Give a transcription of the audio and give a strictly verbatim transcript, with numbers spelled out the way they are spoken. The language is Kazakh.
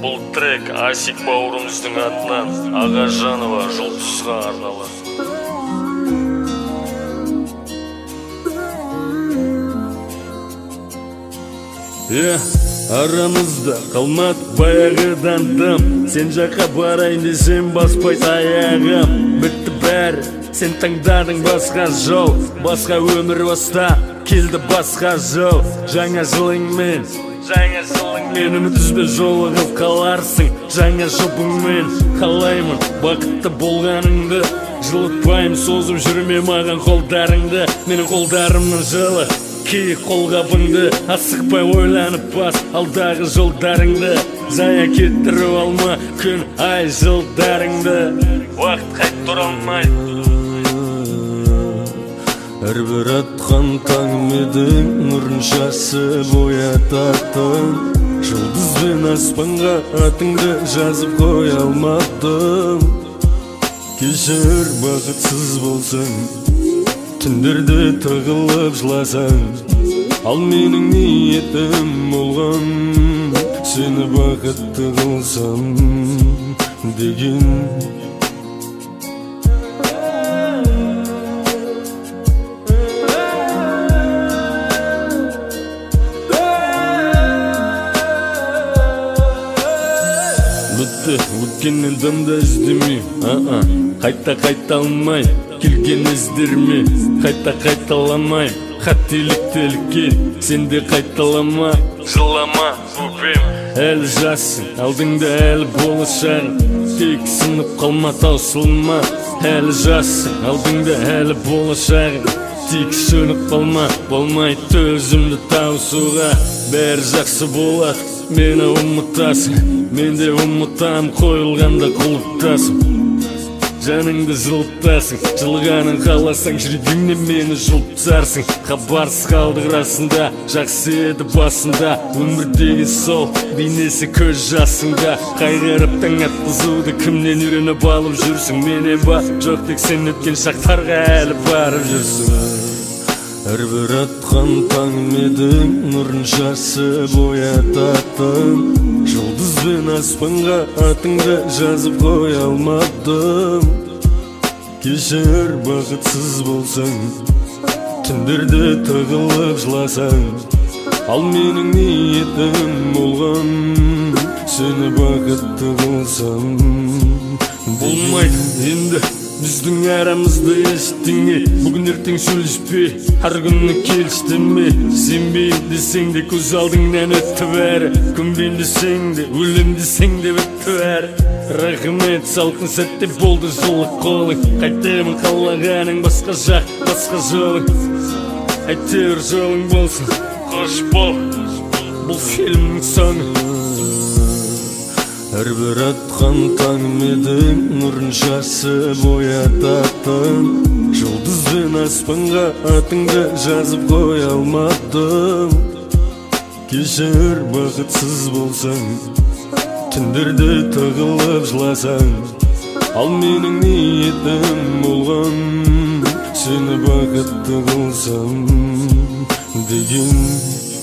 Бұл трек Асик бауырымыздың атынан Ағажанова Жұлдызға арналады. Е, арамызда қалмады баяғыдан дым. Сен жаққа барайын десем баспай аяғым. Бітті бәрі, сен таңдадың басқа жол. Басқа өмір баста, келді басқа жол. Жаңа жылыңмен, жаңа жылыңмен үміт үзбе жолығып қаларсың. Жаңа жұбыңмен қалаймын бақытты болғаныңды. Жылытпайым, созып жүрме маған қолдарыңды. Менің қолдарымның жылы кей қолғабыңды. Асықпай ойланып бас алдағы жолдарыңды. Зая кеттіріп алма күн ай жылдарыңды. Уақыт қайт тұра алмайды. Әрбір атқан таңмедің нұрын шашып оятатын. Жұлдызбен аспанға атыңды жазып қоя алмадым. Кешір бақытсыз болсаң, түндерде тығылып жыласаң. Ал менің ниетім болған, сені бақытты қылсам деген. Бітті өткеннен дымда іздеме, қайта қайта алмай келген іздерме, қайта қайталамай қателіктелікке сенде қайталама. Жылама көпем, Әлі жассың, алдыңда әлі болашағың. Тек сынып қалма, таусылма. Әлі жассың, алдыңда әлі болашағың. Тек сөніп қалма, болмай төзімді таусуға. Бәрі жақсы болады, мені ұмытасың. Мен де ұмытам, қойылғанда құлыптасың. Жаныңды жылытасың, жылғанын қаласаң, жүрегіңнен мені жұлыптарсың. Хабарсыз қалдық расында, жақсы еді басында. Өмір деген сол, бейнесі көз жасыңда. Қайғырып таң атқызуды кімнен үйреніп алып жүрсің? Менен ба, жоқ тек сен өткен шақтарға әлі барып жүрсің. Әрбір атқан таңмедің нұрын шашып оятатын. Жұлдызбен аспанға атыңды жазып қоя алмадым. Кешір бақытсыз болсаң, түндерде тығылып жыласаң. Ал менің ниетім болған, сені бақытты қылсам. Болмайды енді біздің арамызда ештеңе. Бүгін ертең сөйлеспе, әр күні келістірме. Сенбейін десең де көз алдыңнан өтті бәрі. Көнбейін десең де, өлем десең де өтті бәрі. Рахмет, салқын сәтте болды жылы қолың. Қайтемін қалағаның басқа жақ, басқа жолың. Әйтеуір жолың болсын, қош бол, бұл фильмнің соңы. Әрбір атқан таңмедің нұрын шашып оятатын. Жұлдызбен аспанға атыңды жазып қоя алмадым. Кешір бақытсыз болсаң, түндерде тығылып жыласаң. Ал менің ниетім болған, сені бақытты қылсам деген.